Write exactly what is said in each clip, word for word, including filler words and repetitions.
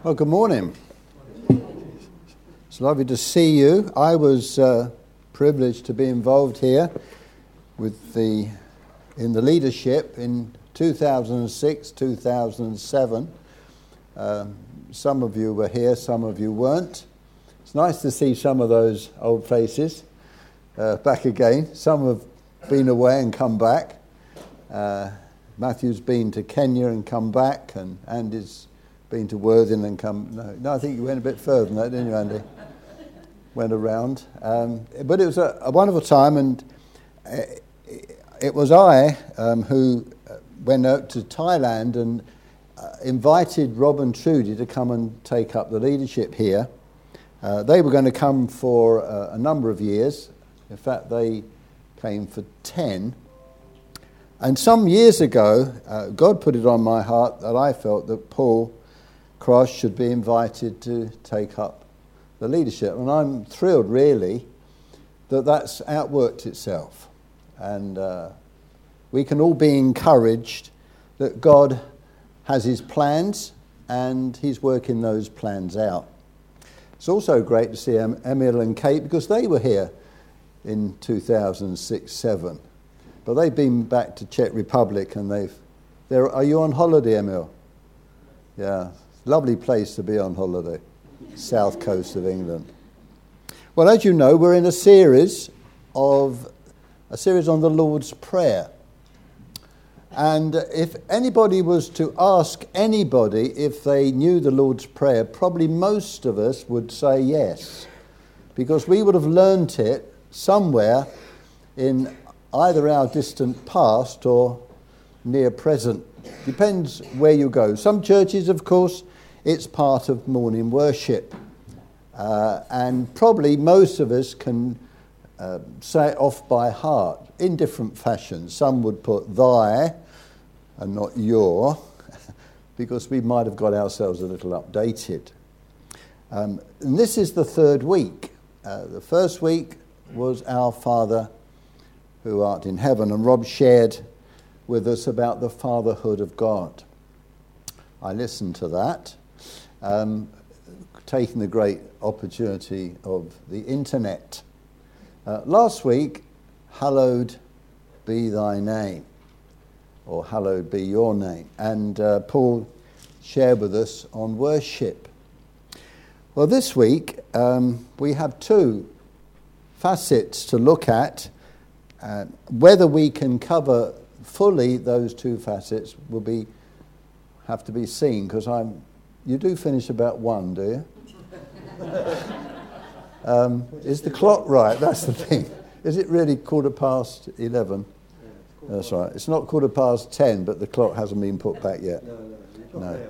Well, good morning. It's lovely to see you. I was uh, privileged to be involved here with the in the leadership in two thousand six, two thousand seven. Uh, some of you were here, some of you weren't. It's nice to see some of those old faces uh, back again. Some have been away and come back. Uh, Matthew's been to Kenya and come back, and Andy's been to Worthing and come... No, no, I think you went a bit further than that, didn't you, Andy? Went around. Um, but it was a, a wonderful time, and it, it was I um, who went out to Thailand and uh, invited Rob and Trudy to come and take up the leadership here. Uh, they were going to come for uh, a number of years. In fact, they came for ten. And some years ago, uh, God put it on my heart that I felt that Paul Cross should be invited to take up the leadership. And I'm thrilled, really, that that's outworked itself. And uh, we can all be encouraged that God has his plans and he's working those plans out. It's also great to see em- Emil and Kate, because they were here in two thousand six seven. But they've been back to Czech Republic, and they've... They're, are you on holiday, Emil? Yeah, lovely place to be on holiday, south coast of England. Well, as you know, we're in a series of a series on the Lord's Prayer. And if anybody was to ask anybody if they knew the Lord's Prayer, probably most of us would say yes, because we would have learnt it somewhere in either our distant past or near present. Depends where you go. Some churches, of course, it's part of morning worship. Uh, and probably most of us can uh, say it off by heart in different fashions. Some would put thy and not your, because we might have got ourselves a little updated. Um, and this is the third week. Uh, the first week was Our Father who art in heaven, and Rob shared with us about the fatherhood of God. I listened to that, um, taking the great opportunity of the internet. Uh, last week, hallowed be thy name, or hallowed be your name, and uh, Paul shared with us on worship. Well, this week um, we have two facets to look at. Uh, whether we can cover fully those two facets will be have to be seen, because I'm. You do finish about one, do you? um, is the clock right? That's the thing. Is it really quarter past eleven? Yeah, That's right. It's not quarter past ten, but the clock hasn't been put back yet. No, no. no.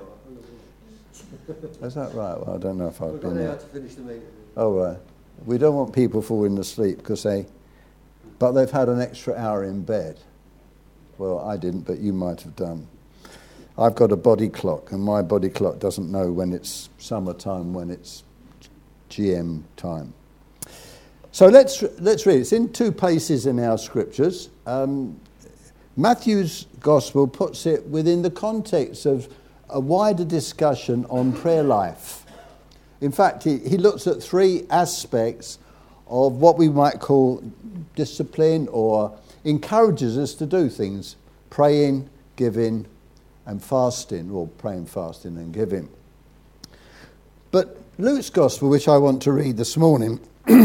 Is that right? Well, I don't know if I've We've been there. To finish the meeting. Oh, right. We don't want people falling asleep because they. But they've had an extra hour in bed. Well, I didn't, but you might have done. I've got a body clock, and my body clock doesn't know when it's summertime, when it's G M time. So let's let's read. It's in two places in our scriptures. Um, Matthew's Gospel puts it within the context of a wider discussion on prayer life. In fact, he, he looks at three aspects of what we might call discipline, or encourages us to do things: praying, giving, and fasting, or praying, fasting, and giving. But Luke's Gospel, which I want to read this morning,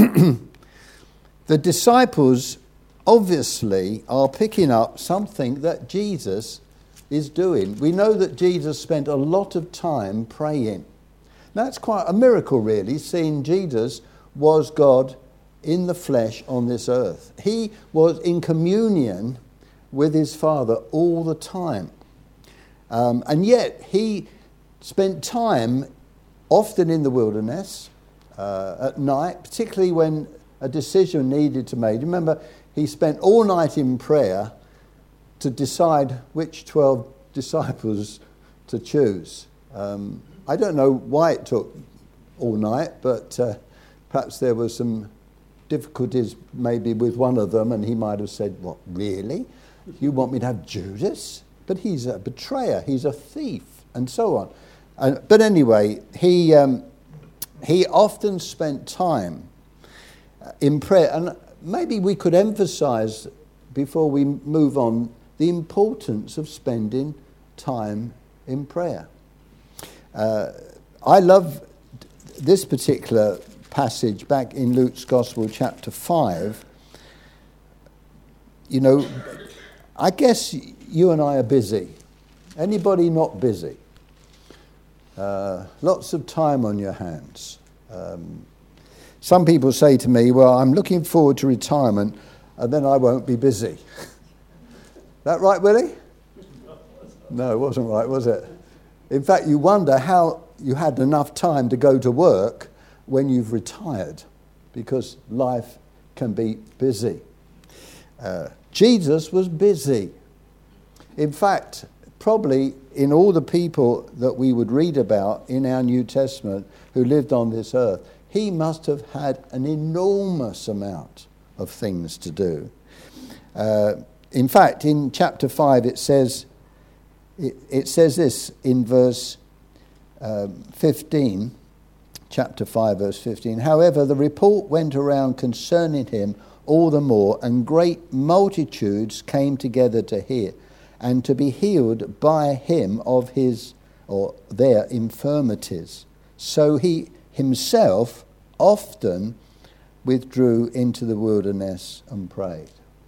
the disciples obviously are picking up something that Jesus is doing. We know that Jesus spent a lot of time praying. Now, it's quite a miracle, really, seeing Jesus was God in the flesh on this earth. He was in communion with his Father all the time. Um, and yet he spent time often in the wilderness uh, at night, particularly when a decision needed to be made. Remember, he spent all night in prayer to decide which twelve disciples to choose. Um, I don't know why it took all night, but uh, perhaps there was some difficulties maybe with one of them, and he might have said, "What, really? You want me to have Judas? But he's a betrayer, he's a thief," and so on. Uh, but anyway, he um, he often spent time in prayer. And maybe we could emphasize, before we move on, the importance of spending time in prayer. Uh, I love this particular passage back in Luke's Gospel, chapter five. You know, I guess you and I are busy. Anybody not busy? Uh, lots of time on your hands. Um, some people say to me, well, I'm looking forward to retirement and then I won't be busy. That right, Willie? No, it wasn't right, was it? In fact, you wonder how you had enough time to go to work when you've retired, because life can be busy. Uh, Jesus was busy. In fact, probably in all the people that we would read about in our New Testament who lived on this earth, he must have had an enormous amount of things to do. Uh, in fact, in chapter five, it says it, it says this in verse um, fifteen, chapter five, verse fifteen. However, the report went around concerning him all the more, and great multitudes came together to hear and to be healed by him of his or their infirmities. So he himself often withdrew into the wilderness and prayed.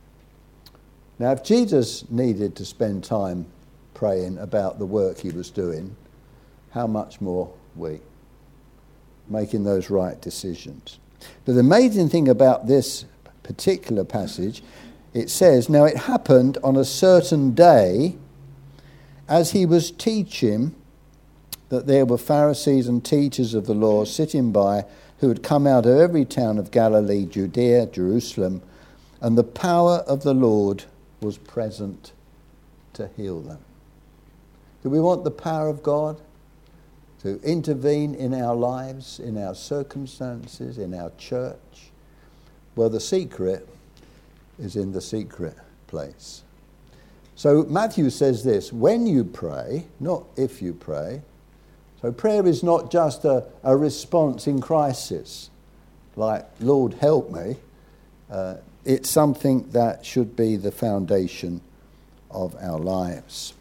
Now, if Jesus needed to spend time praying about the work he was doing, how much more we, making those right decisions. But the amazing thing about this particular passage, it says, now it happened on a certain day as he was teaching that there were Pharisees and teachers of the law sitting by who had come out of every town of Galilee, Judea, Jerusalem, and the power of the Lord was present to heal them. Do we want the power of God to intervene in our lives, in our circumstances, in our church? Well, the secret is in the secret place. So Matthew says this, when you pray, not if you pray. So prayer is not just a, a response in crisis, like, Lord, help me. Uh, it's something that should be the foundation of our lives.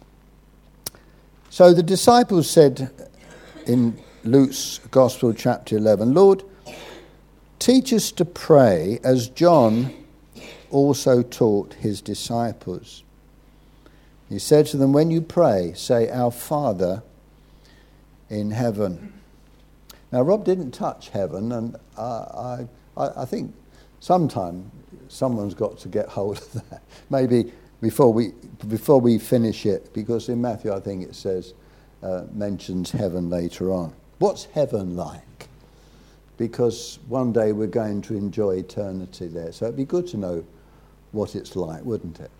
So the disciples said in Luke's Gospel, chapter eleven, Lord, teach us to pray as John also taught his disciples. He said to them, when you pray, say, Our Father in heaven. Now, Rob didn't touch heaven, and I, I, I think sometime someone's got to get hold of that. Maybe before we before we finish it, because in Matthew I think it says, uh, mentions heaven later on. What's heaven like? Because one day we're going to enjoy eternity there. So it'd be good to know what it's like, wouldn't it?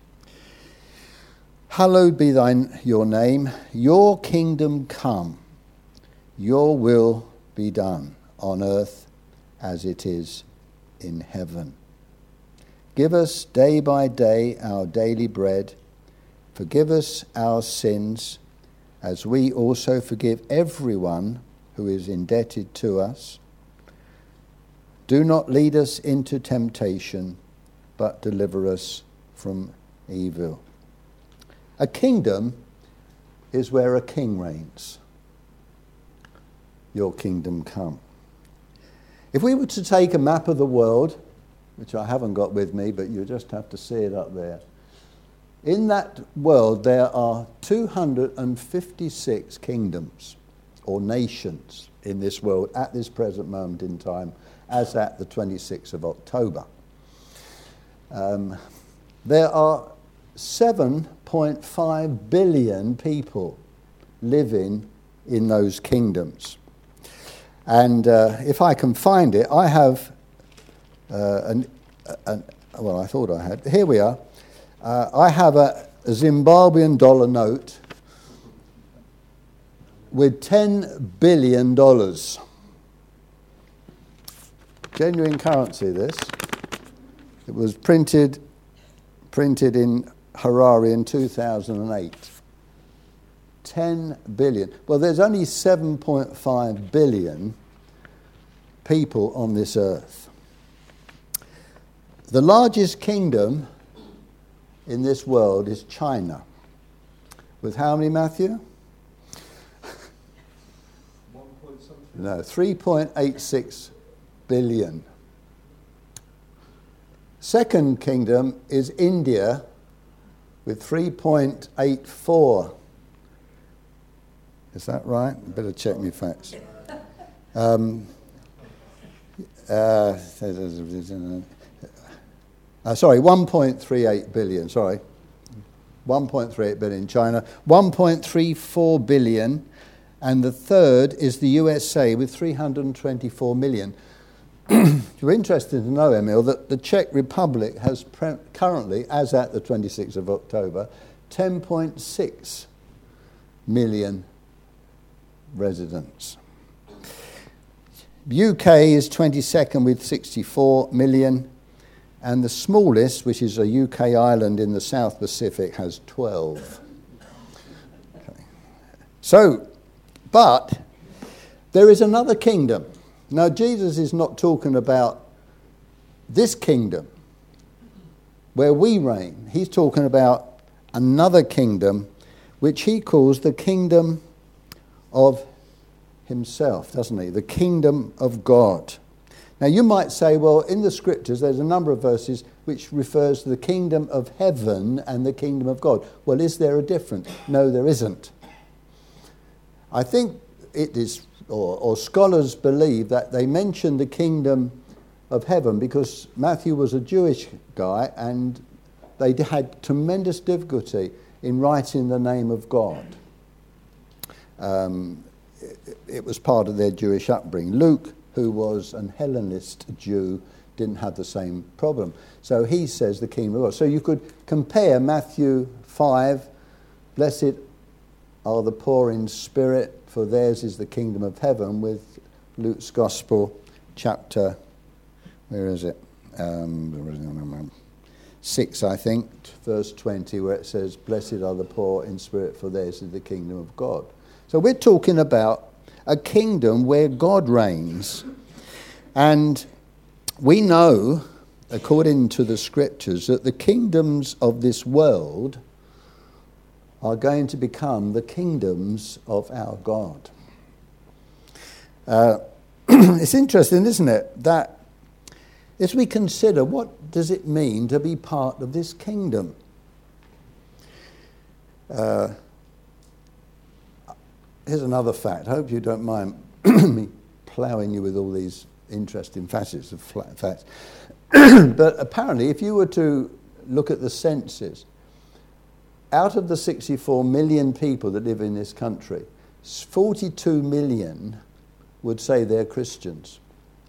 Hallowed be thine your name, your kingdom come, your will be done on earth as it is in heaven. Give us day by day our daily bread. Forgive us our sins, as we also forgive everyone who is indebted to us. Do not lead us into temptation, but deliver us from evil. A kingdom is where a king reigns. Your kingdom come. If we were to take a map of the world, which I haven't got with me, but you just have to see it up there. In that world, there are two hundred fifty-six kingdoms or nations in this world at this present moment in time, as at the twenty-sixth of October. Um, there are seven point five billion people living in those kingdoms. And uh, if I can find it, I have, uh, an, an, well, I thought I had, here we are. Uh, I have a, a Zimbabwean dollar note with ten billion dollars. Genuine currency, this. It was printed printed in Harare in two thousand eight. ten billion. Well, there's only seven point five billion people on this earth. The largest kingdom in this world is China. With how many, Matthew? One point something. No, three point eight six billion. Second kingdom is India with three point eight four. Is that right? I better check my facts. Um, uh, uh, sorry, one point three eight billion, sorry. one point three eight billion China, one point three four billion, and the third is the U S A with three hundred twenty-four million. You're interested to know, Emil, that the Czech Republic has pre- currently, as at the twenty-sixth of October, ten point six million residents. U K is twenty-second with sixty-four million, and the smallest, which is a U K island in the South Pacific, has twelve. Okay. So, but there is another kingdom. Now, Jesus is not talking about this kingdom where we reign. He's talking about another kingdom which he calls the kingdom of himself, doesn't he? The kingdom of God. Now, you might say, well, in the scriptures, there's a number of verses which refers to the kingdom of heaven and the kingdom of God. Well, is there a difference? No, there isn't. I think it is, or, or scholars believe that they mention the kingdom of heaven because Matthew was a Jewish guy and they had tremendous difficulty in writing the name of God. Um, it, it was part of their Jewish upbringing. Luke, who was an Hellenist Jew, didn't have the same problem. So he says the kingdom of God. So you could compare Matthew five, blessed are the poor in spirit, for theirs is the kingdom of heaven, with Luke's Gospel, chapter, where is it? Um, six, I think, verse twenty, where it says, blessed are the poor in spirit, for theirs is the kingdom of God. So we're talking about a kingdom where God reigns. And we know, according to the scriptures, that the kingdoms of this world are going to become the kingdoms of our God. Uh, it's interesting, isn't it, that as we consider what does it mean to be part of this kingdom? Uh, here's another fact. I hope you don't mind me ploughing you with all these interesting facets of facts. But apparently, if you were to look at the census, out of the sixty-four million people that live in this country, forty-two million would say they're Christians.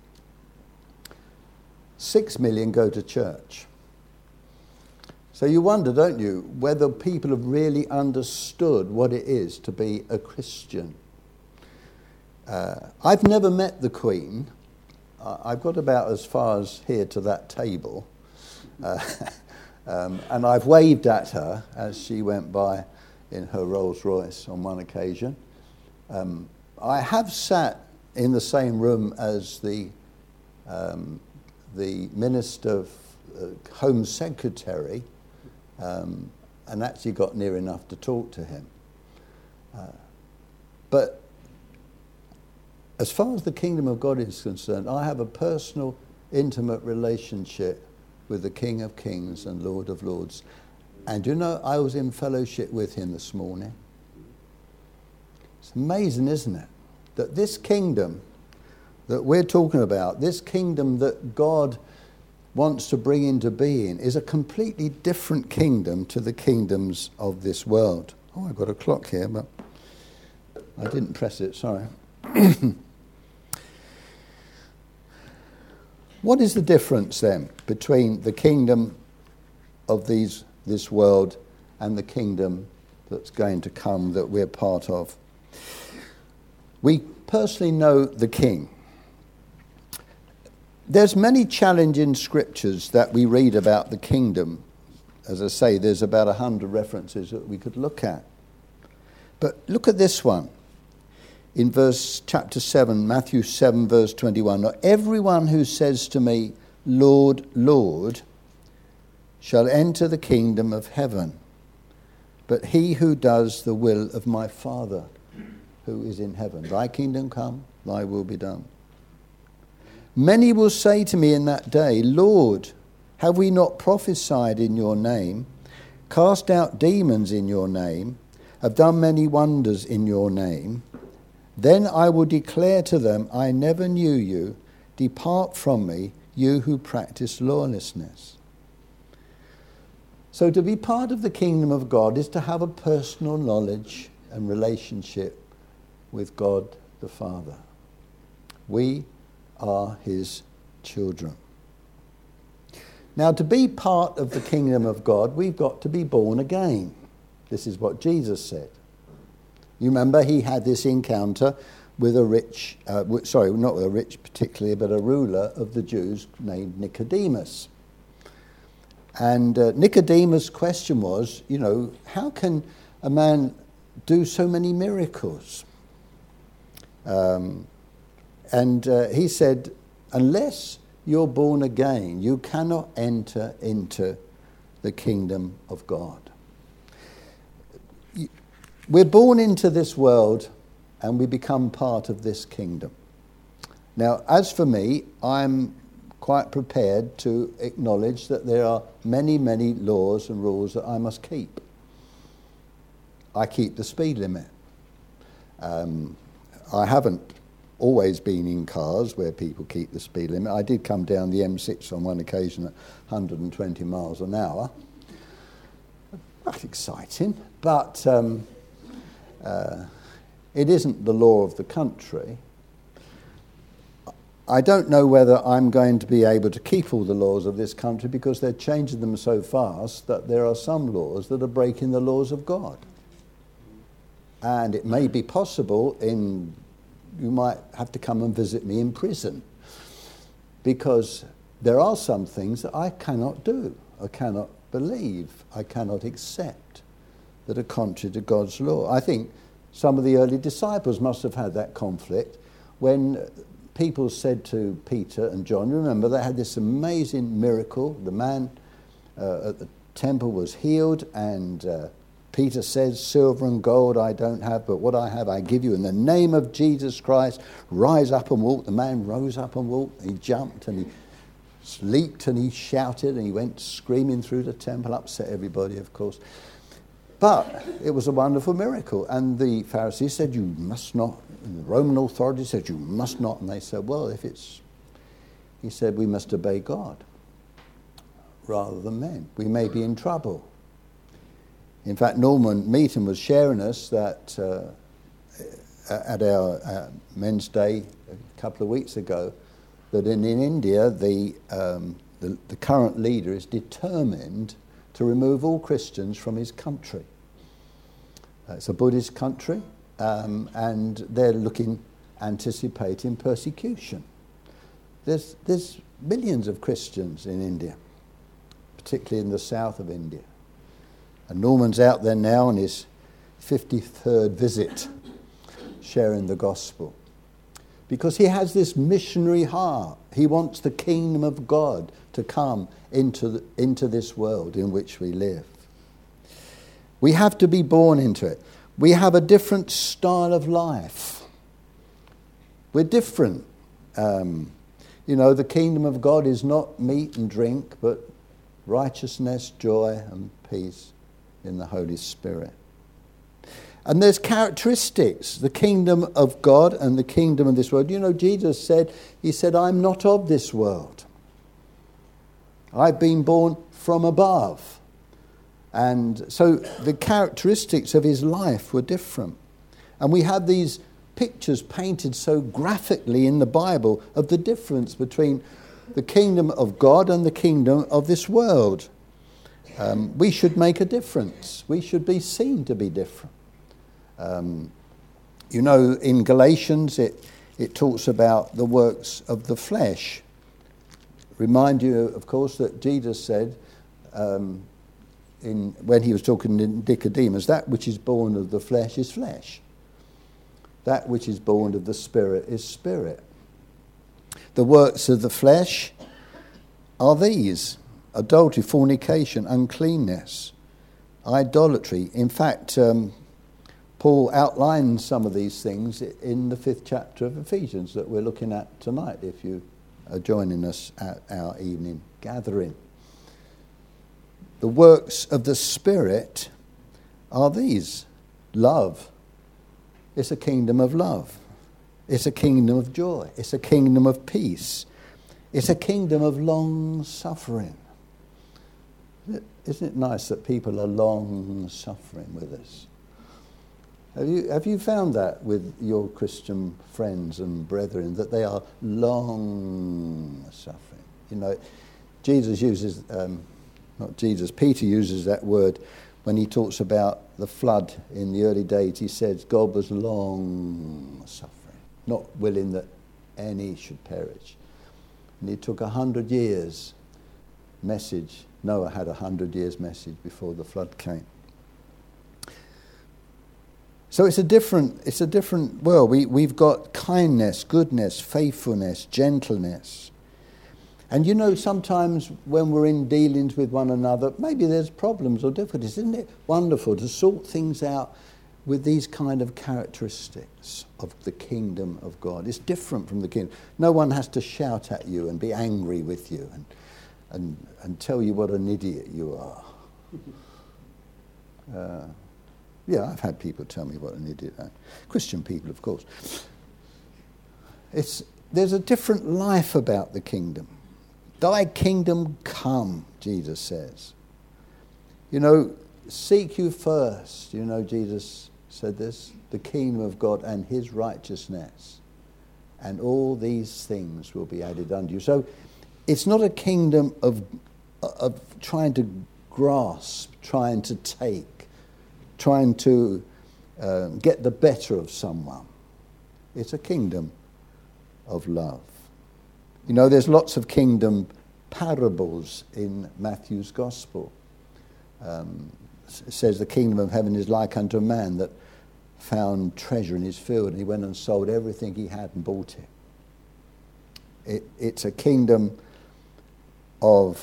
Six million go to church. So you wonder, don't you, whether people have really understood what it is to be a Christian. Uh, I've never met the Queen. Uh, I've got about as far as here to that table. Uh, Um, and I've waved at her as she went by in her Rolls Royce on one occasion. Um, I have sat in the same room as the um, the Minister, uh, Home Secretary, um, and actually got near enough to talk to him. Uh, but as far as the kingdom of God is concerned, I have a personal, intimate relationship with the King of Kings and Lord of Lords. And you know, I was in fellowship with him this morning. It's amazing, isn't it? That this kingdom that we're talking about, this kingdom that God wants to bring into being, is a completely different kingdom to the kingdoms of this world. Oh, I've got a clock here, but I didn't press it, sorry. What is the difference then between the kingdom of these this world and the kingdom that's going to come that we're part of? We personally know the King. There's many challenging scriptures that we read about the kingdom. As I say, there's about a hundred references that we could look at. But look at this one. In verse chapter seven, Matthew seven, verse twenty-one. Not everyone who says to me, Lord, Lord, shall enter the kingdom of heaven, but he who does the will of my Father who is in heaven. Thy kingdom come, thy will be done. Many will say to me in that day, Lord, have we not prophesied in your name, cast out demons in your name, have done many wonders in your name? Then I will declare to them, I never knew you. Depart from me, you who practice lawlessness. So to be part of the kingdom of God is to have a personal knowledge and relationship with God the Father. We are his children. Now, to be part of the kingdom of God, we've got to be born again. This is what Jesus said. You remember he had this encounter with a rich, uh, sorry, not with a rich particularly, but a ruler of the Jews named Nicodemus. And uh, Nicodemus' question was, you know, how can a man do so many miracles? Um, and uh, he said, unless you're born again, you cannot enter into the kingdom of God. We're born into this world and we become part of this kingdom. Now, as for me, I'm quite prepared to acknowledge that there are many, many laws and rules that I must keep. I keep the speed limit. Um, I haven't always been in cars where people keep the speed limit. I did come down the M six on one occasion at one hundred twenty miles an hour. That's exciting, but um, uh, it isn't the law of the country. I don't know whether I'm going to be able to keep all the laws of this country because they're changing them so fast that there are some laws that are breaking the laws of God. And it may be possible in, you might have to come and visit me in prison because there are some things that I cannot do, I cannot believe, I cannot accept that are contrary to God's law. I think some of the early disciples must have had that conflict when people said to Peter and John, remember they had this amazing miracle, the man uh, at the temple was healed, and uh, Peter says, silver and gold I don't have, but what I have I give you. In the name of Jesus Christ, rise up and walk. The man rose up and walked, he jumped and he leaped and he shouted and he went screaming through the temple, upset everybody of course. But it was a wonderful miracle, and the Pharisees said, you must not, and the Roman authorities said, you must not, and they said, well, if it's, he said, we must obey God rather than men. We may be in trouble. In fact, Norman Meaton was sharing us that uh, at our uh, Men's Day a couple of weeks ago, that in, in India, the, um, the, the current leader is determined to remove all Christians from his country. Uh, it's a Buddhist country, um, and they're looking, anticipating persecution. There's, there's millions of Christians in India, particularly in the south of India. And Norman's out there now on his fifty-third visit, sharing the gospel. Because he has this missionary heart. He wants the kingdom of God to come into the, into this world in which we live. We have to be born into it. We have a different style of life. We're different. Um, you know, the kingdom of God is not meat and drink, but righteousness, joy, and peace in the Holy Spirit. And there's characteristics, the kingdom of God and the kingdom of this world. You know, Jesus said, he said, I'm not of this world. I've been born from above. And so the characteristics of his life were different. And we have these pictures painted so graphically in the Bible of the difference between the kingdom of God and the kingdom of this world. Um, we should make a difference. We should be seen to be different. Um, you know, in Galatians, it, it talks about the works of the flesh. Remind you, of course, that Jesus said, um, in when he was talking to Nicodemus, that which is born of the flesh is flesh. That which is born of the Spirit is spirit. The works of the flesh are these: adultery, fornication, uncleanness, idolatry. In fact, um, Paul outlines some of these things in the fifth chapter of Ephesians that we're looking at tonight, if you are joining us at our evening gathering. The works of the Spirit are these: love. It's a kingdom of love. It's a kingdom of joy. It's a kingdom of peace. It's a kingdom of long suffering. Isn't it nice that people are long suffering with us? Have you have you found that with your Christian friends and brethren, that they are long suffering? You know, Jesus uses, um, not Jesus, Peter uses that word when he talks about the flood in the early days. He says God was long suffering, not willing that any should perish. And it took a hundred years message. Noah had a hundred years message before the flood came. So it's a different, it's a different world. We, we've got kindness, goodness, faithfulness, gentleness. And you know, sometimes when we're in dealings with one another, maybe there's problems or difficulties. Isn't it wonderful to sort things out with these kind of characteristics of the kingdom of God? It's different from the kingdom. No one has to shout at you and be angry with you and and, and tell you what an idiot you are. Uh, yeah, I've had people tell me what an idiot I am. Christian people, of course. It's there's a different life about the kingdom. Thy kingdom come, Jesus says. You know, seek you first, you know, Jesus said this, the kingdom of God and his righteousness, and all these things will be added unto you. So it's not a kingdom of of trying to grasp, trying to take, trying to uh, get the better of someone. It's a kingdom of love. You know, there's lots of kingdom parables in Matthew's Gospel. Um, it says the kingdom of heaven is like unto a man that found treasure in his field, and he went and sold everything he had and bought it. it it's a kingdom of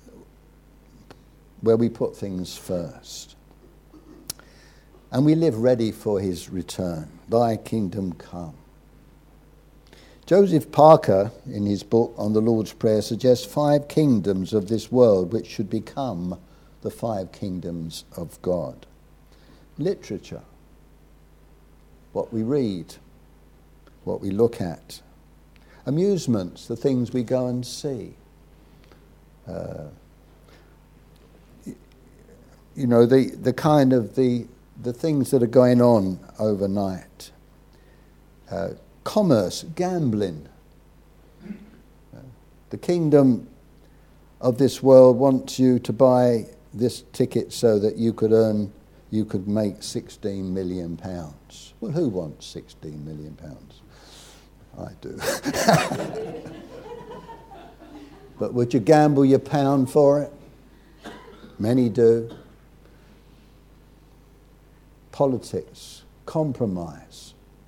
where we put things first. And we live ready for his return. Thy kingdom come. Joseph Parker, in his book on the Lord's Prayer, suggests five kingdoms of this world which should become the five kingdoms of God. Literature, what we read, what we look at. Amusements, the things we go and see. Uh, you know, the, the kind of the, the things that are going on overnight. Uh, Commerce, gambling. The kingdom of this world wants you to buy this ticket so that you could earn, you could make sixteen million pounds. Well, who wants sixteen million pounds? I do. But would you gamble your pound for it? Many do. Politics, compromise.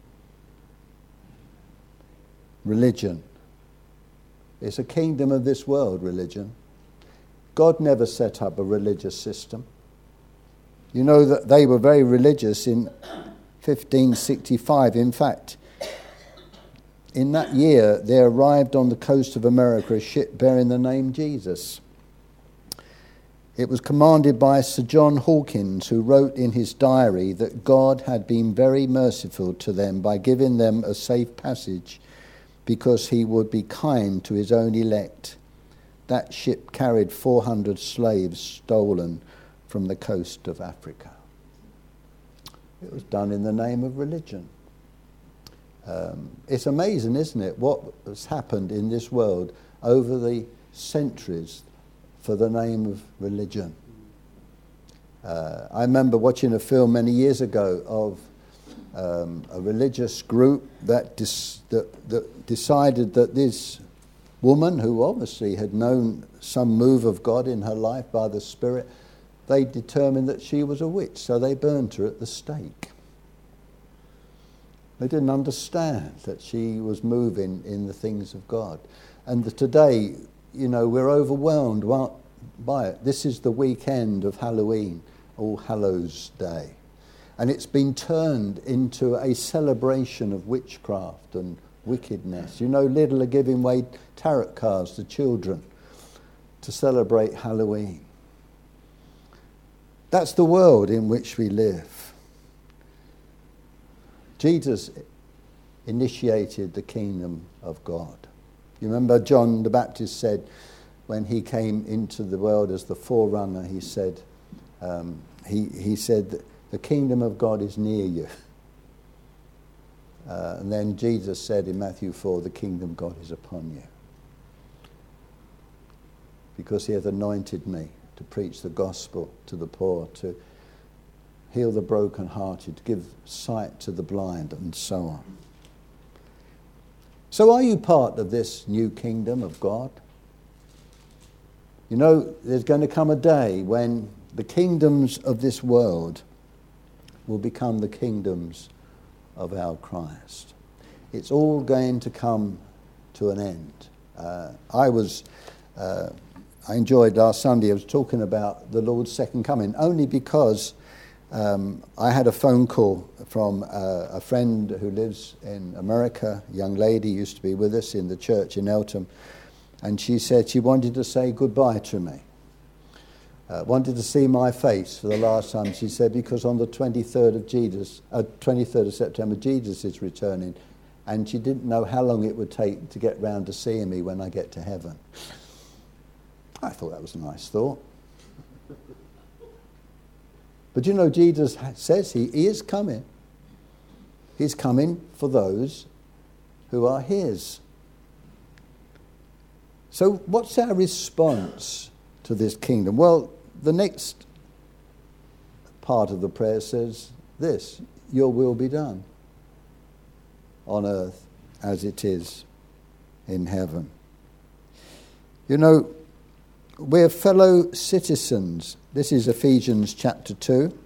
Religion. It's a kingdom of this world, religion. God never set up a religious system. You know that they were very religious in fifteen sixty-five. In fact, in that year, there arrived on the coast of America a ship bearing the name Jesus. It was commanded by Sir John Hawkins, who wrote in his diary that God had been very merciful to them by giving them a safe passage because he would be kind to his own elect. That ship carried four hundred slaves stolen from the coast of Africa. It was done in the name of religion. Um, it's amazing, isn't it, what has happened in this world over the centuries for the name of religion. Uh, I remember watching a film many years ago of Um, a religious group that, dis- that, that decided that this woman, who obviously had known some move of God in her life by the Spirit, they determined that she was a witch, so they burned her at the stake. They didn't understand that she was moving in the things of God. And today, you know, we're overwhelmed by it. This is the weekend of Halloween, All Hallows Day. And it's been turned into a celebration of witchcraft and wickedness. You know, Lidl are giving away tarot cards to children to celebrate Halloween. That's the world in which we live. Jesus initiated the kingdom of God. You remember John the Baptist said, when he came into the world as the forerunner, he said, um, he, he said that the kingdom of God is near you. Uh, and then Jesus said in Matthew four, the kingdom of God is upon you. Because he hath anointed me to preach the gospel to the poor, to heal the brokenhearted, to give sight to the blind, and so on. So are you part of this new kingdom of God? You know, there's going to come a day when the kingdoms of this world will become the kingdoms of our Christ. It's all going to come to an end. Uh, I was, uh, I enjoyed last Sunday, I was talking about the Lord's second coming, only because um, I had a phone call from uh, a friend who lives in America, a young lady, used to be with us in the church in Eltham, and she said she wanted to say goodbye to me. Uh, wanted to see my face for the last time. She said, because on the twenty-third of Jesus, uh, twenty-third of September, Jesus is returning, and she didn't know how long it would take to get round to seeing me when I get to heaven. I thought that was a nice thought. But you know, Jesus says he, he is coming. He's coming for those who are his. So what's our response to this kingdom? Well, the next part of the prayer says this: your will be done on earth as it is in heaven. You know, we're fellow citizens. This is Ephesians chapter two.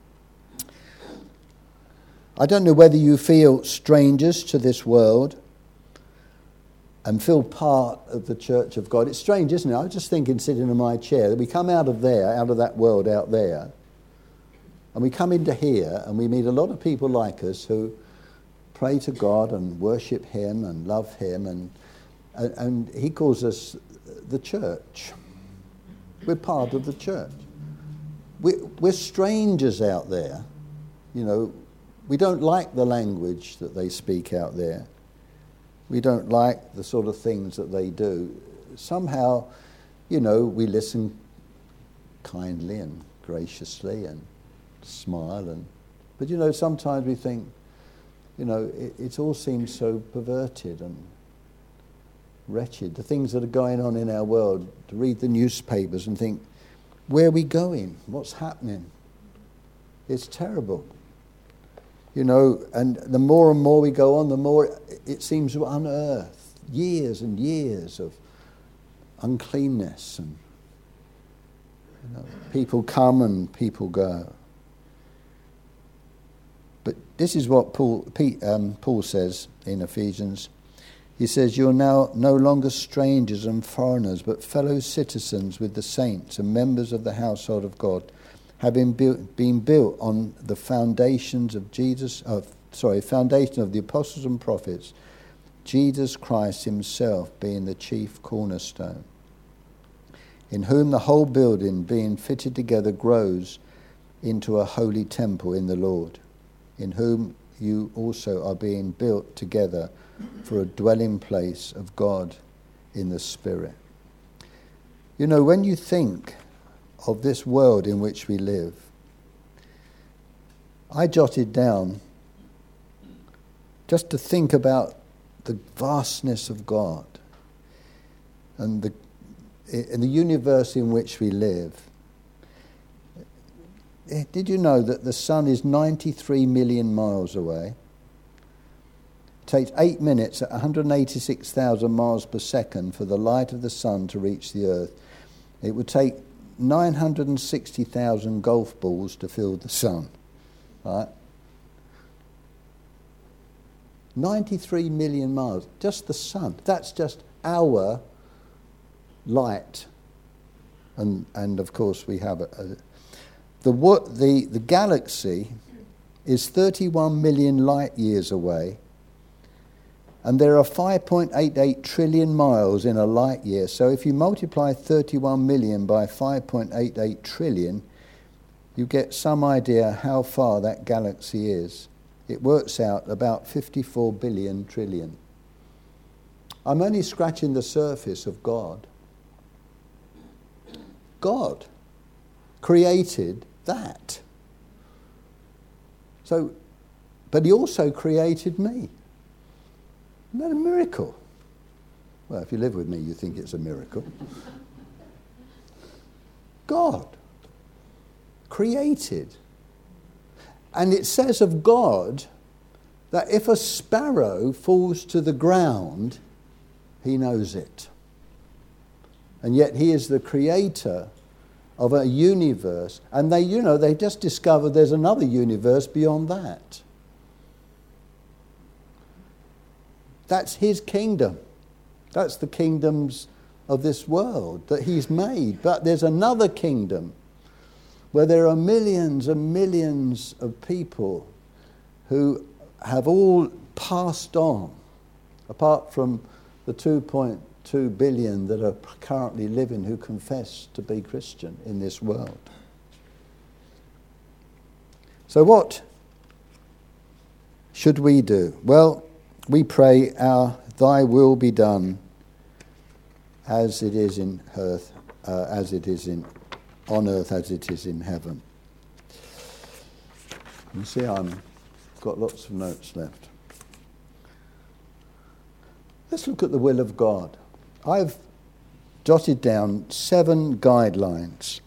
I don't know whether you feel strangers to this world and feel part of the church of God. It's strange, isn't it? I was just thinking, sitting in my chair, that we come out of there, out of that world out there, and we come into here and we meet a lot of people like us who pray to God and worship him and love him, and and, and he calls us the church. We're part of the church. We, we're strangers out there. You know, we don't like the language that they speak out there. We don't like the sort of things that they do. Somehow, you know, we listen kindly and graciously and smile. and. But, you know, sometimes we think, you know, it, it all seems so perverted and wretched. The things that are going on in our world, to read the newspapers and think, where are we going? What's happening? It's terrible. You know, and the more and more we go on, the more it seems to unearth years and years of uncleanness, and you know, people come and people go. But this is what Paul, Pete, um, Paul says in Ephesians. He says, you're now no longer strangers and foreigners, but fellow citizens with the saints and members of the household of God, having built, been built on the foundations of Jesus, of, sorry, foundation of the apostles and prophets, Jesus Christ himself being the chief cornerstone, in whom the whole building being fitted together grows into a holy temple in the Lord, in whom you also are being built together for a dwelling place of God in the Spirit. You know, when you think of this world in which we live, I jotted down just to think about the vastness of God and the in the universe in which we live. Did you know that the sun is ninety-three million miles away? It takes eight minutes at one hundred eighty-six thousand miles per second for the light of the sun to reach the earth. It would take nine hundred sixty thousand golf balls to fill the sun, right? ninety-three million miles, just the sun. That's just our light. And and of course we have a, a the what the the galaxy is thirty-one million light years away, and there are five point eight eight trillion miles in a light year. So if you multiply thirty-one million by five point eight eight trillion, you get some idea how far that galaxy is. It works out about fifty-four billion trillion. I'm only scratching the surface of God. God created that. So, but he also created me. Isn't that a miracle? Well, if you live with me, you think it's a miracle. God created. And it says of God that if a sparrow falls to the ground, he knows it. And yet he is the creator of a universe. And they, you know, they just discovered there's another universe beyond that. That's his kingdom. That's the kingdoms of this world that he's made. But there's another kingdom where there are millions and millions of people who have all passed on, apart from the two point two billion that are currently living who confess to be Christian in this world. So what should we do? Well, we pray, our thy will be done as it is in earth, uh, as it is in on earth as it is in heaven. You see, I've got lots of notes left. Let's look at the will of God. I've jotted down seven guidelines.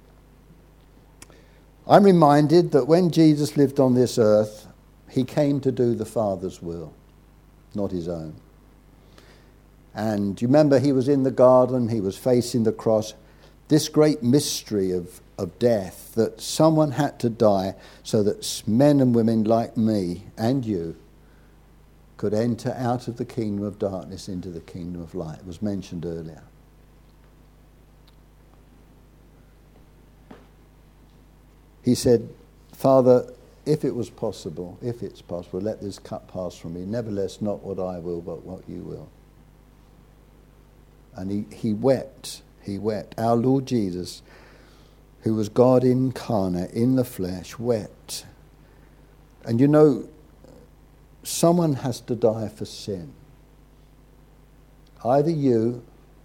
I'm reminded that when Jesus lived on this earth, he came to do the Father's will, not his own. And you remember he was in the garden, he was facing the cross, this great mystery of, of death, that someone had to die so that men and women like me and you could enter out of the kingdom of darkness into the kingdom of light. It was mentioned earlier. He said, Father, if it was possible, if it's possible, let this cup pass from me. Nevertheless, not what I will, but what you will. And he, he wept, he wept. Our Lord Jesus, who was God incarnate in the flesh, wept. And you know, someone has to die for sin. Either you,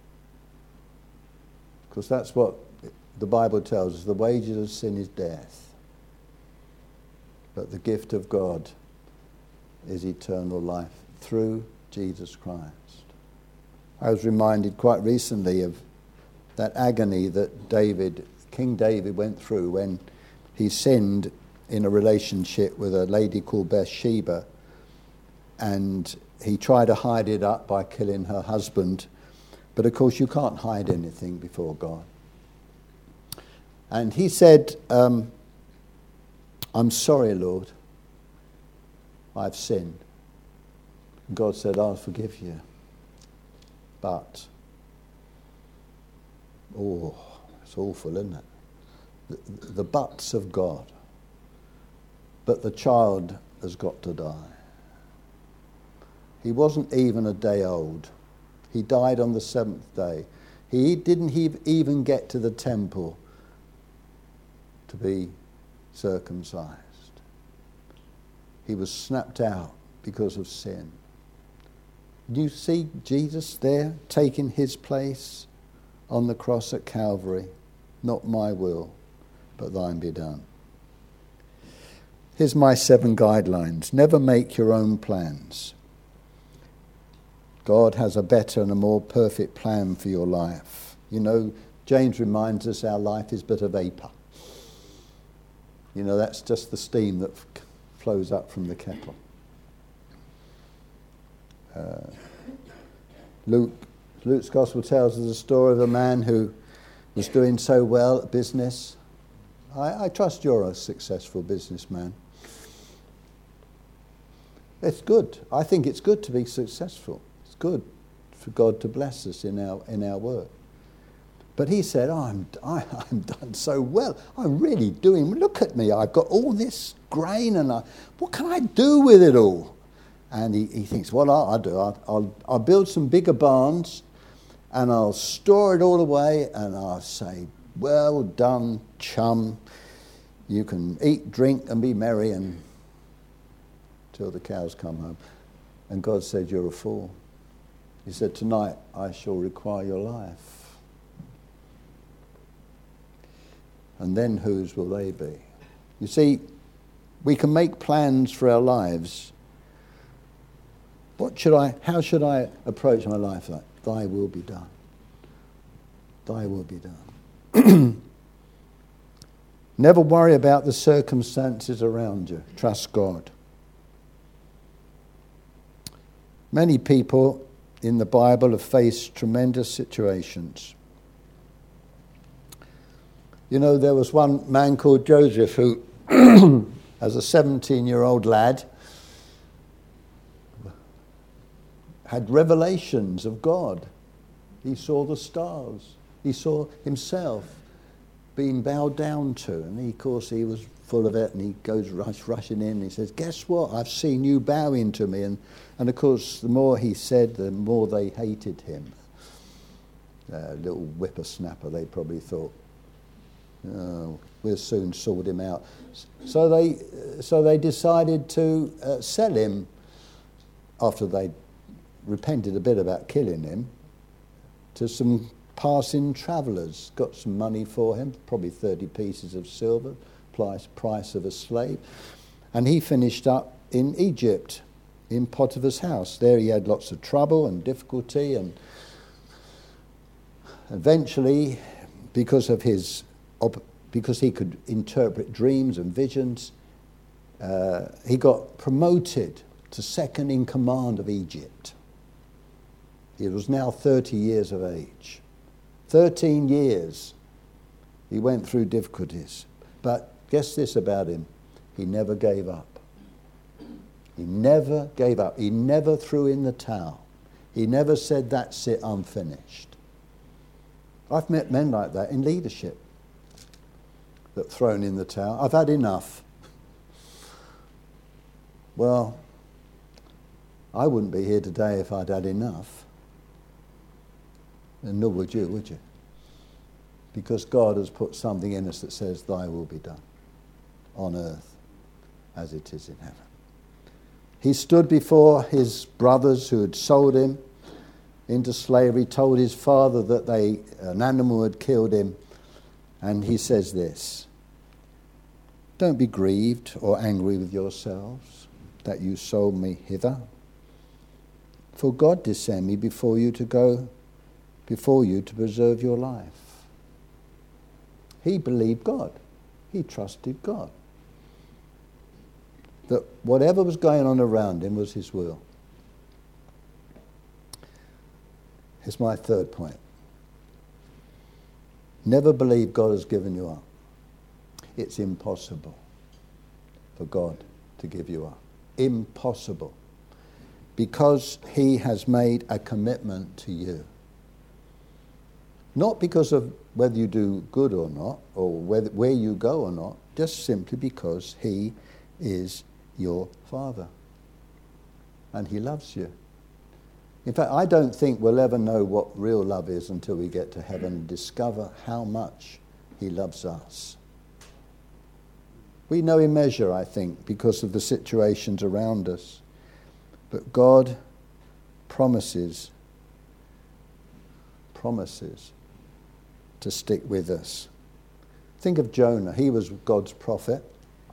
because that's what the Bible tells us, the wages of sin is death. But the gift of God is eternal life through Jesus Christ. I was reminded quite recently of that agony that David, King David went through when he sinned in a relationship with a lady called Bathsheba, and he tried to hide it up by killing her husband. But of course you can't hide anything before God. And he said, um, I'm sorry, Lord, I've sinned. And God said, I'll forgive you. But, oh, it's awful, isn't it? The, the buts of God. But the child has got to die. He wasn't even a day old. He died on the seventh day. He didn't even get to the temple to be circumcised. He was snapped out because of sin. Do you see Jesus there taking his place on the cross at Calvary? Not my will, but thine be done. Here's my seven guidelines. Never make your own plans. God has a better and a more perfect plan for your life. You know, James reminds us our life is but a vapour. You know, that's just the steam that f- flows up from the kettle. Uh, Luke, Luke's Gospel tells us the story of a man who was doing so well at business. I, I trust you're a successful businessman. It's good. I think it's good to be successful. It's good for God to bless us in our in our work. But he said, oh, I'm, I, I'm done so well. I'm really doing, look at me. I've got all this grain and I, what can I do with it all? And he, he thinks, what I'll, I'll do, I'll, I'll, I'll build some bigger barns and I'll store it all away and I'll say, well done, chum. You can eat, drink and be merry and till the cows come home. And God said, you're a fool. He said, tonight I shall require your life. And then whose will they be? You see, we can make plans for our lives. What should I, how should I approach my life? Like, thy will be done. Thy will be done. Never worry about the circumstances around you. Trust God. Many people in the Bible have faced tremendous situations. You know, there was one man called Joseph who, as a seventeen-year-old lad, had revelations of God. He saw the stars. He saw himself being bowed down to. And he, of course, he was full of it, and he goes rush, rushing in, and he says, guess what? I've seen you bowing to me. And, and of course, the more he said, the more they hated him. A little whippersnapper, they probably thought. Oh, we'll soon sort him out. So they, so they decided to uh, sell him after they repented a bit about killing him to some passing travellers. Got some money for him, probably thirty pieces of silver, price, price of a slave. And he finished up in Egypt, in Potiphar's house. There he had lots of trouble and difficulty, and eventually, because of his because he could interpret dreams and visions, uh, he got promoted to second in command of Egypt. He was now thirty years of age. Thirteen years he went through difficulties. But guess this about him, he never gave up. He never gave up. He never threw in the towel. He never said, that's it, I'm finished. I've met men like that in leadership that thrown in the towel. I've had enough. Well, I wouldn't be here today if I'd had enough. And nor would you, would you? Because God has put something in us that says, thy will be done on earth as it is in heaven. He stood before his brothers who had sold him into slavery, told his father that they an animal had killed him, and he says this, don't be grieved or angry with yourselves that you sold me hither. For God did send me before you to go before you to preserve your life. He believed God. He trusted God. That whatever was going on around him was his will. Here's my third point. Never believe God has given you up. It's impossible for God to give you up. Impossible. Because he has made a commitment to you. Not because of whether you do good or not, or whether, where you go or not, just simply because he is your Father. And he loves you. In fact, I don't think we'll ever know what real love is until we get to heaven and discover how much he loves us. We know in measure, I think, because of the situations around us. But God promises, promises to stick with us. Think of Jonah. He was God's prophet.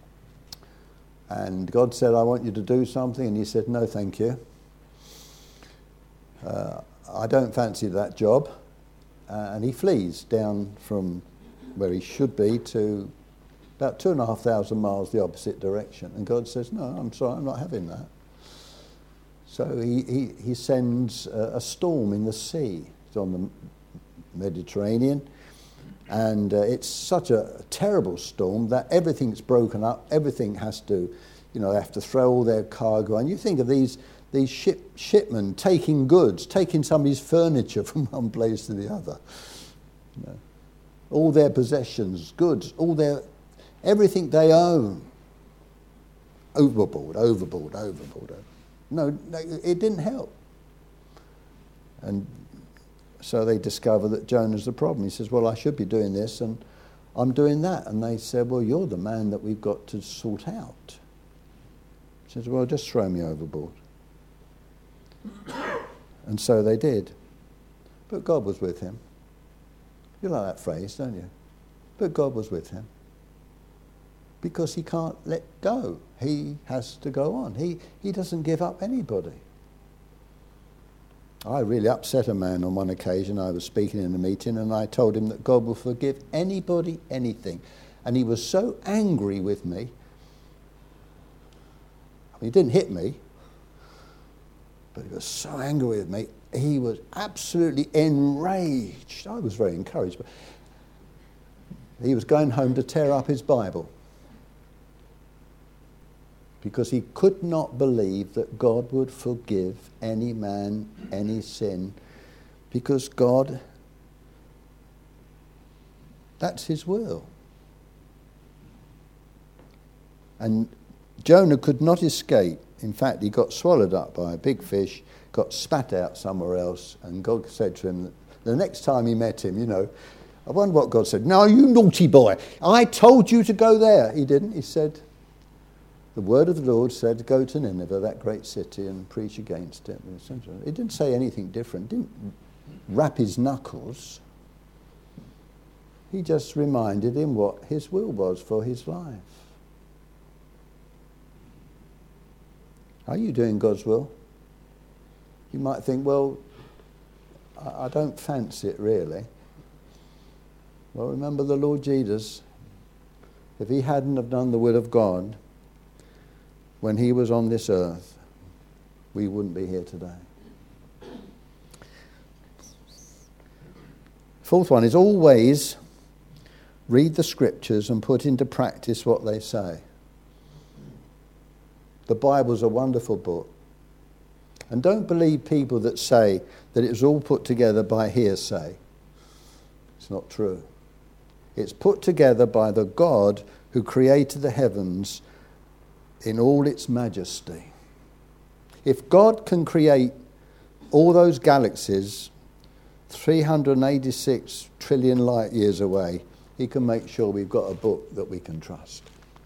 And God said, I want you to do something. And he said, no, thank you. Uh, I don't fancy that job. Uh, and he flees down from where he should be to about two and a half thousand miles the opposite direction. And God says, no, I'm sorry, I'm not having that. So he, he, he sends a, a storm in the sea. It's on the Mediterranean. And uh, it's such a terrible storm that everything's broken up. Everything has to, you know, they have to throw all their cargo. And you think of these these ship shipmen taking goods, taking somebody's furniture from one place to the other. You know, all their possessions, goods, all their everything they own. Overboard, overboard, overboard. No, no, it didn't help. And so they discover that Jonah's the problem. He says, well, I should be doing this and I'm doing that. And they said, well, you're the man that we've got to sort out. He says, well, just throw me overboard. And so they did. But God was with him. You like that phrase, don't you? But God was with him. Because he can't let go. He has to go on. He, he doesn't give up anybody. I really upset a man on one occasion. I was speaking in a meeting and I told him that God will forgive anybody anything. And he was so angry with me. I mean, he didn't hit me, but he was so angry with me. He was absolutely enraged. I was very encouraged. But he was going home to tear up his Bible because he could not believe that God would forgive any man any sin, because God, that's his will. And Jonah could not escape. In fact, he got swallowed up by a big fish, got spat out somewhere else, and God said to him, that the next time he met him, you know, I wonder what God said. No, you naughty boy, I told you to go there. He didn't. He said, the word of the Lord said, go to Nineveh, that great city, and preach against it. He didn't say anything different, didn't rap his knuckles. He just reminded him what his will was for his life. Are you doing God's will? You might think, well, I don't fancy it really. Well, remember the Lord Jesus. If he hadn't have done the will of God when he was on this earth, we wouldn't be here today. Fourth one is always read the scriptures and put into practice what they say. The Bible's a wonderful book. And don't believe people that say that it was all put together by hearsay. It's not true. It's put together by the God who created the heavens in all its majesty. If God can create all those galaxies three hundred eighty-six trillion light years away, he can make sure we've got a book that we can trust.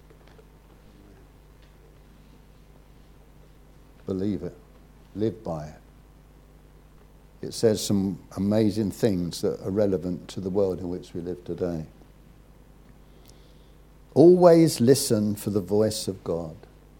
Believe it. Live by it. It says some amazing things that are relevant to the world in which we live today. Always listen for the voice of God.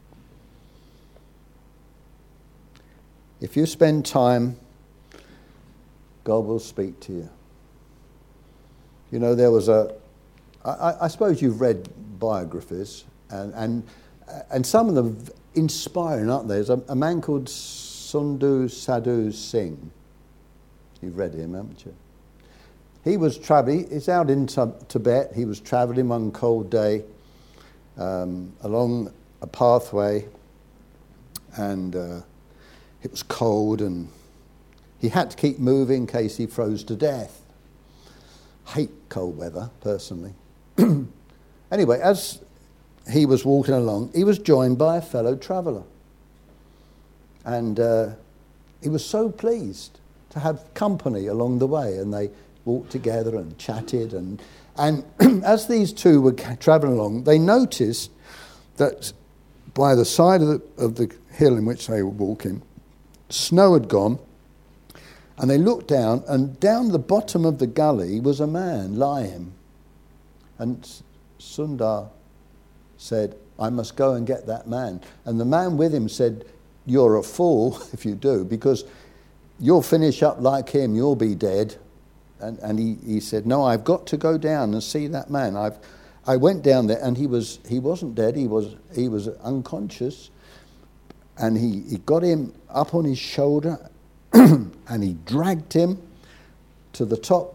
If you spend time, God will speak to you. You know, there was a... I, I suppose you've read biographies, and, and, and some of them inspiring, aren't they? There's a, a man called Sundu Sadhu Singh. You've read him, haven't you? He was travelling, he's out in Tibet, he was travelling one cold day um, along a pathway, and uh, it was cold, and he had to keep moving in case he froze to death. Hate cold weather, personally. Anyway, as he was walking along, he was joined by a fellow traveller. And uh, he was so pleased to have company along the way, and they walked together and chatted. And, and as these two were travelling along, they noticed that by the side of the, of the hill in which they were walking, snow had gone, and they looked down, and down the bottom of the gully was a man lying. And Sundar said, I must go and get that man. And the man with him said, you're a fool if you do, because you'll finish up like him, you'll be dead. And, and he, he said, no, I've got to go down and see that man. I've, I went down there, and he was he wasn't dead, he was he was unconscious. And he, he got him up on his shoulder, and he dragged him to the top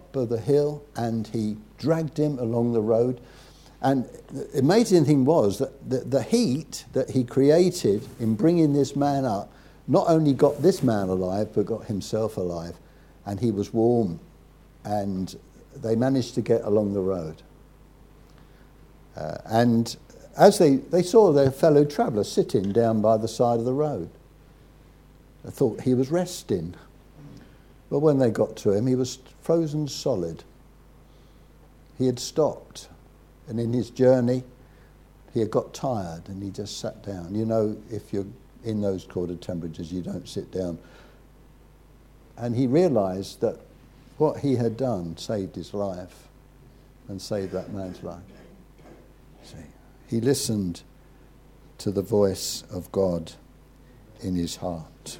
top of the hill and he dragged him along the road. And the amazing thing was that the, the heat that he created in bringing this man up not only got this man alive, but got himself alive. And he was warm. And they managed to get along the road. Uh, and as they, they saw their fellow traveller sitting down by the side of the road, they thought he was resting. But when they got to him, he was frozen solid. He had stopped. And in his journey, he had got tired and he just sat down. You know, if you're in those colder temperatures, you don't sit down. And he realised that what he had done saved his life and saved that man's life. See, he listened to the voice of God in his heart.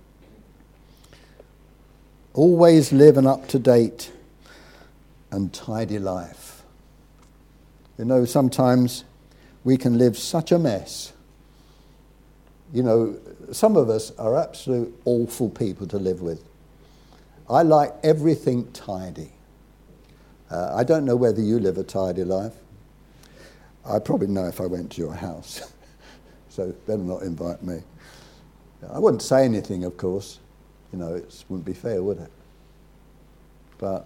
Always live an up-to-date and tidy life. You know, sometimes we can live such a mess. You know, some of us are absolute awful people to live with. I like everything tidy. Uh, I don't know whether you live a tidy life. I probably know if I went to your house. So better not invite me. I wouldn't say anything, of course. You know, it wouldn't be fair, would it? But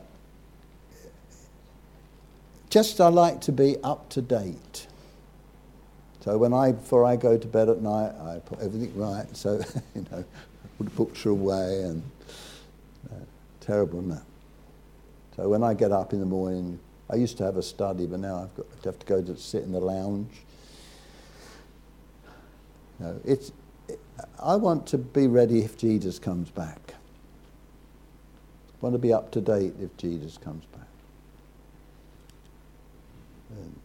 just I like to be up to date. So when I, before I go to bed at night, I put everything right. So, you know, put the books away and uh, terrible, isn't it? So when I get up in the morning, I used to have a study, but now I've got to have to go to sit in the lounge. You know, it's. It, I want to be ready if Jesus comes back. I want to be up to date if Jesus comes back. And,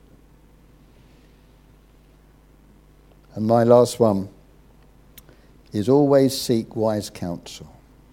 and my last one is always seek wise counsel.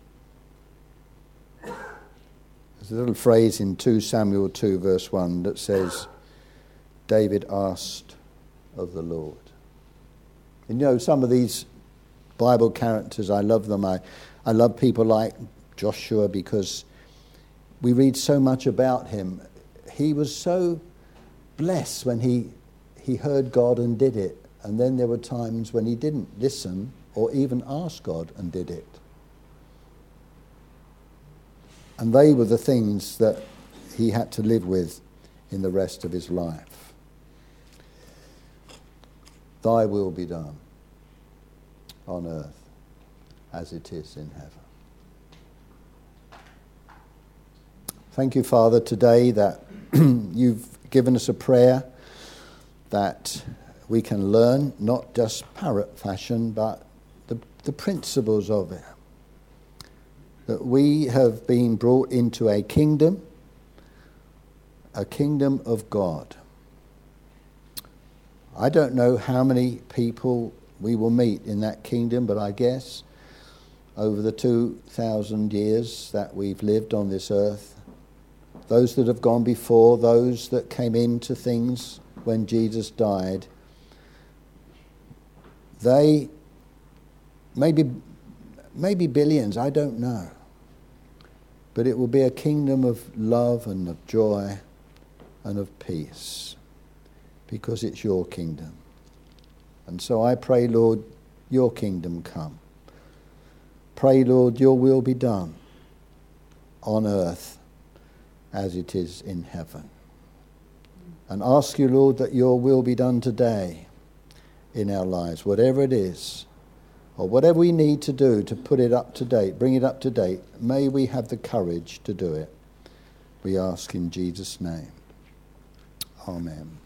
There's a little phrase in Second Samuel two verse one that says, David asked of the Lord. And you know, some of these Bible characters, I love them. I, I love people like Joshua because we read so much about him. He was so blessed when he he heard God and did it. And then there were times when he didn't listen or even ask God and did it. And they were the things that he had to live with in the rest of his life. Thy will be done on earth as it is in heaven. Thank you, Father, today that you've given us a prayer that we can learn, not just parrot fashion, but the, the principles of it. That we have been brought into a kingdom, a kingdom of God. I don't know how many people we will meet in that kingdom, but I guess over the two thousand years that we've lived on this earth, those that have gone before, those that came into things when Jesus died, they, maybe, maybe billions, I don't know. But it will be a kingdom of love and of joy and of peace, because it's your kingdom. And so I pray, Lord, your kingdom come. Pray, Lord, your will be done on earth as it is in heaven. And ask you, Lord, that your will be done today in our lives, whatever it is, or whatever we need to do to put it up to date, bring it up to date. May we have the courage to do it. We ask in Jesus' name. Amen.